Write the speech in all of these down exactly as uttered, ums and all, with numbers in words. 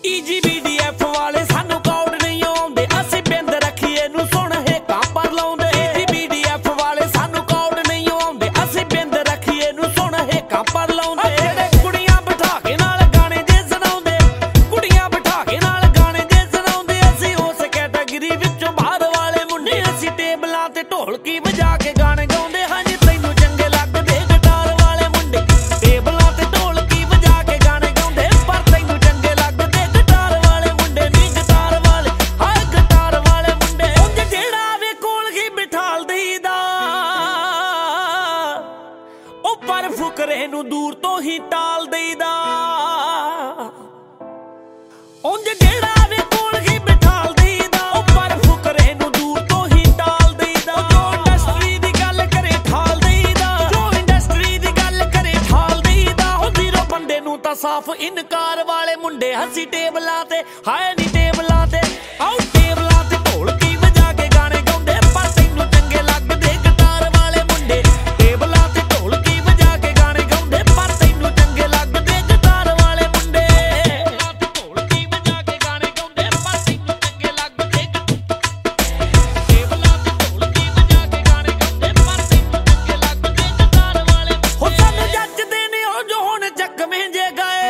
Easy ਬੀਡੀਐਫ ਵਾਲੇ ਸਾਨੂੰ ਕੌੜ ਨਹੀਂ ਆਉਂਦੇ, ਅਸੀਂ ਬਿੰਦ ਰੱਖੀਏ ਨੂੰ ਸੁਣ ਹੇਕਾਂ ਪਰ ਲਾਉਂਦੇ। ਈਜੀ ਬੀਡੀਐਫ ਵਾਲੇ ਸਾਨੂੰ ਕੌੜ ਨਹੀਂ ਆਉਂਦੇ, ਅਸੀਂ ਬਿੰਦ ਰੱਖੀਏ ਨੂੰ ਸੁਣ ਹੇਕਾਂ ਪਰ ਲਾਉਂਦੇ। ਜਿਹੜੇ ਕੁੜੀਆਂ ਬਿਠਾ ਕੇ ਨਾਲ ਗਾਣੇ ਜੇ ਸੁਣਾਉਂਦੇ, ਕੁੜੀਆਂ ਬਿਠਾ ਕੇ ਨਾਲ ਗਾਣੇ ਜੇ ਸੁਣਾਉਂਦੇ, ਅਸੀਂ ਉਸ ਕੈਟਾਗਰੀ ਵਿੱਚੋਂ ਬਾਹਰ ਵਾਲੇ ਮੁੰਡੇ। ਅਸੀਂ ਟੇਬਲਾਂ ਤੇ ਢੋਲਕੀ ਵਜਾ ਕੇ ਗਾਣੇ ਗਾਉਂਦੇ। ਹਾਂਜੀ ਤੈਨੂੰ ਚੰਗੇ ਲੱਗਦੇ ਗਿਟਾਰ ਵਾਲੇ ਮੁੰਡੇ, ਟੇਬਲਾਂ ਤੇ ਢੋਲਕੀ ਵਜਾ ਕੇ ਗਾਣੇ ਗਾਉਂਦੇ, ਪਰ ਤੈਨੂੰ ਚੰਗੇ ਲੱਗਦੇ ਗਿਟਾਰ ਵਾਲੇ ਮੁੰਡੇ ਨੀ ਗਿਟਾਰ ਵਾਲੇ, ਹਾਏ ਗਿਟਾਰ ਵਾਲੇ ਮੁੰਡੇ। ਉਂਝ ਜਿਹੜਾ ਵੇ ਕੋਲ ਹੀ ਬਿਠਾਲ ਦੇਈਦਾ, ਉਹ ਪਰ ਫੁਕਰੇ ਨੂੰ ਦੂਰ ਤੋਂ ਹੀ ਟਾਲ ਦੇਈਦਾ। ਉਂਝ ਜਿਹੜਾ ਵੇ ਕੋਲ ਹੀ ਬਿਠਾਲ ਦੇਈਦਾ, ਉਹ ਪਰ ਫੁਕਰੇ ਨੂੰ ਦੂਰ ਤੋਂ ਹੀ ਟਾਲ ਦੇਈਦਾ। ਜੋ ਇੰਡਸਟਰੀ ਦੀ ਗੱਲ ਕਰੇ ਠਾਲ ਦੇਈਦਾ, ਜੋ ਇੰਡਸਟਰੀ ਦੀ ਗੱਲ ਕਰੇ ਠਾਲ ਦੇਈਦਾ। ਉਹ ਜ਼ੀਰੋ ਬੰਦੇ ਨੂੰ ਤਾਂ ਸਾਫ਼ ਇਨਕਾਰ ਵਾਲੇ ਮੁੰਡੇ। ਅਸੀਂ ਟੇਬਲਾਂ ਤੇ ਹਾਏ ਨੀ ਟੇਬਲਾਂ ਤੇ, ਆਓ ਟੇਬਲਾਂ ਤੇ ਢੋਲਕੀ ਵਜਾ ਕੇ ਗਾਣੇ ਗਾਉਂਦੇ, ਪਰ ਤੈਨੂੰ ਚੰਗੇ ਲੱਗਦੇ ਗਿਟਾਰ ਵਾਲੇ ਮੁੰਡੇ। ਟੇਬਲਾਂ ਤੇ ਢੋਲਕੀ ਵਜਾ ਕੇ ਗਾਣੇ ਗਾਉਂਦੇ, ਪਰ ਤੈਨੂੰ ਚੰਗੇ ਲੱਗਦੇ ਗਿਟਾਰ ਵਾਲੇ ਮੁੰਡੇ। ਟੇਬਲਾਂ ਤੇ ਢੋਲਕੀ ਵਜਾ ਕੇ ਗਾਣੇ ਗਾਉਂਦੇ, ਪਰ ਤੈਨੂੰ ਚੰਗੇ ਲੱਗਦੇ ਟੇਬਲਾਂ ਤੇ ਢੋਲਕੀ ਵਜਾ ਕੇ ਗਾਣੇ ਗਾਉਂਦੇ, ਪਰ ਤੈਨੂੰ ਚੰਗੇ ਲੱਗਦੇ ਗਿਟਾਰ ਵਾਲੇ। ਹੋ ਸਾਨੂੰ ਜੱਜਦੇ ਨੇ ਉਹ ਜੋ ਹੁਣ ਚੱਕਵੇਂ ਜੇ ਗਏ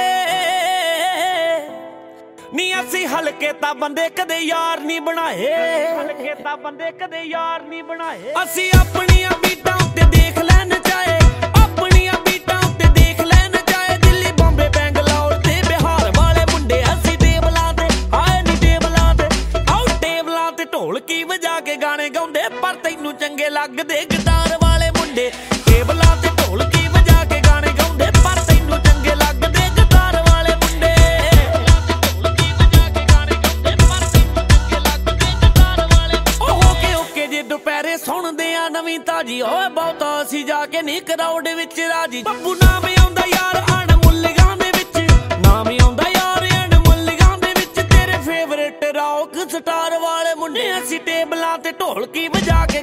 ਨੀ, ਅਸੀਂ ਹਲਕੇ ਤਾਂ ਬੰਦੇ ਕਦੇ ਯਾਰ ਨਹੀਂ ਬਣਾਏ, ਹਲਕੇ ਤਾਂ ਬੰਦੇ ਕਦੇ ਯਾਰ ਨਹੀਂ ਬਣਾਏ। ਅਸੀਂ ਆਪਣੀਆਂ ਬੀਟਾਂ ਉੱਤੇ ਦੇਖ ਲੈਣ ਚਾਹੇ, ਆਪਣੀਆਂ ਬੀਟਾਂ ਉੱਤੇ ਦੇਖ ਲੈਣ ਚਾਹੇ, ਦਿੱਲੀ ਬੰਬੇ ਬੈਂਗਲੌਰ ਤੇ ਬਿਹਾਰ ਵਾਲੇ ਮੁੰਡੇ। ਅਸੀਂ ਟੇਬਲਾਂ ਤੇ ਹਾਏ ਨੀ ਟੇਬਲਾਂ ਤੇ, ਆਓ ਟੇਬਲਾਂ ਤੇ ਢੋਲਕੀ ਵਜਾ ਕੇ ਗਾਣੇ ਗਾਉਂਦੇ, ਪਰ ਤੈਨੂੰ ਚੰਗੇ ਲੱਗਦੇ ਗਿਟਾਰ ਵਾਲੇ ਮੁੰਡੇ। ਟੇਬਲਾਂ ਤੇ ਢੋਲਕੀ ਵਜਾ ਕੇ ਗਾਣੇ ਗਾਉਂਦੇ, ਪਰ ਤੈਨੂੰ ਚੰਗੇ ਲੱਗਦੇ ਗਿਟਾਰ ਵਾਲੇ ਮੁੰਡੇ। ਦੁਪਹਿਰੇ ਸੁਣਦੇ ਆ ਨਵੀਂ ਤਾਜੀ, ਓਏ ਬਹੁਤਾ ਅਸੀਂ ਜਾ ਕੇ ਨੀ ਕਰਾਊਡ ਵਿੱਚ ਰਾਜੀ। ਬੱਬੂ ਨਾਮ ਆਉਂਦਾ ਯਾਰ ਅਣਮੁੱਲੀਆਂ ਦੇ ਵਿੱਚ, ਨਾਮ ਆਉਂਦਾ ਯਾਰ ਅਣਮੁੱਲੀਆਂ ਦੇ ਵਿੱਚ, ਤੇਰੇ ਫੇਵਰੇਟ ਰੌਕ ਸਟਾਰ ਵਾਲੇ ਮੁੰਡੇ। ਅਸੀਂ ਟੇਬਲਾਂ ਤੇ ਢੋਲਕੀ ਵਜਾ ਕੇ